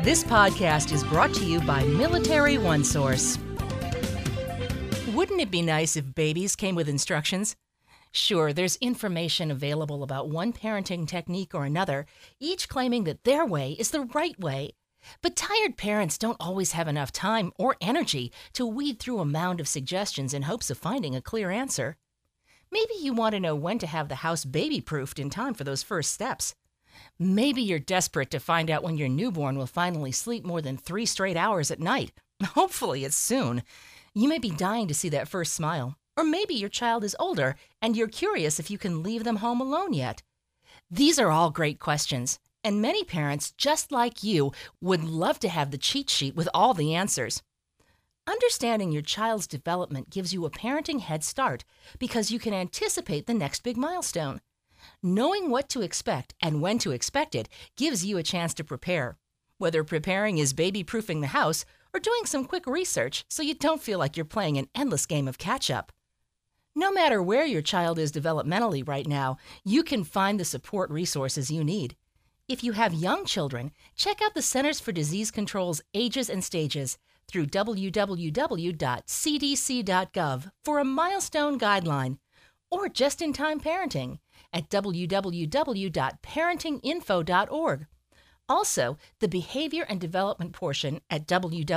This podcast is brought to you by Military OneSource. Wouldn't it be nice if babies came with instructions? Sure, there's information available about one parenting technique or another, each claiming that their way is the right way. But tired parents don't always have enough time or energy to weed through a mound of suggestions in hopes of finding a clear answer. Maybe you want to know when to have the house baby-proofed in time for those first steps. Maybe you're desperate to find out when your newborn will finally sleep more than 3 straight hours at night. Hopefully it's soon. You may be dying to see that first smile. Or maybe your child is older and you're curious if you can leave them home alone yet. These are all great questions, and many parents, just like you, would love to have the cheat sheet with all the answers. Understanding your child's development gives you a parenting head start because you can anticipate the next big milestone. Knowing what to expect and when to expect it gives you a chance to prepare. Whether preparing is baby-proofing the house or doing some quick research so you don't feel like you're playing an endless game of catch-up. No matter where your child is developmentally right now, you can find the support resources you need. If you have young children, check out the Centers for Disease Control's Ages and Stages through www.cdc.gov for a milestone guideline, or just-in-time parenting at www.parentinginfo.org. Also, the Behavior and Development portion at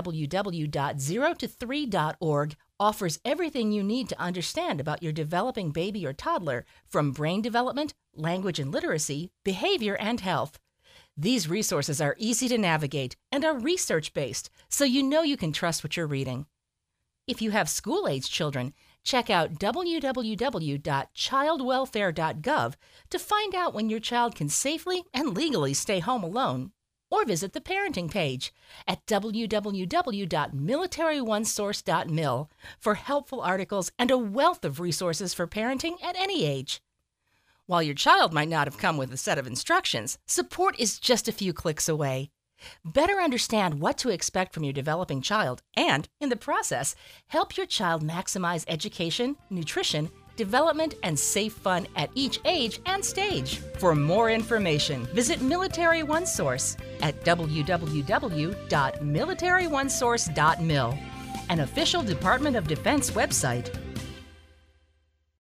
www.0to3.org offers everything you need to understand about your developing baby or toddler, from brain development, language and literacy, behavior, and health. These resources are easy to navigate and are research-based, so you know you can trust what you're reading. If you have school-age children, check out www.childwelfare.gov to find out when your child can safely and legally stay home alone, or visit the parenting page at www.militaryonesource.mil for helpful articles and a wealth of resources for parenting at any age. While your child might not have come with a set of instructions, support is just a few clicks away. Better understand what to expect from your developing child and, in the process, help your child maximize education, nutrition, development, and safe fun at each age and stage. For more information, visit Military OneSource at www.militaryonesource.mil, an official Department of Defense website.